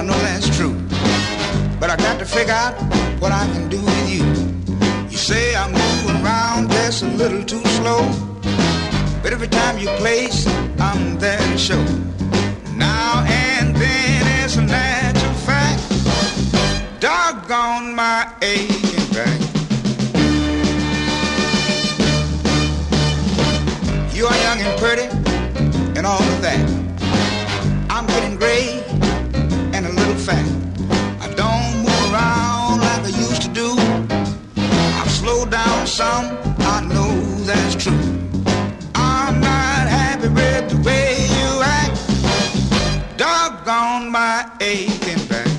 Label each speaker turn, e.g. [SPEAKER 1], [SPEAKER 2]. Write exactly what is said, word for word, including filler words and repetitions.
[SPEAKER 1] I know that's true. But I got to figure out what I can do with you. You say I'm moving around just a little too slow, but every time you place, I'm there to show. Now and then it's a natural fact. Doggone my aching back. You are young and pretty and all of that. I'm getting gray and a little fat. I don't move around like I used to do. I've slowed down some, I know that's true. I'm not happy with the way you act. Doggone my aching back.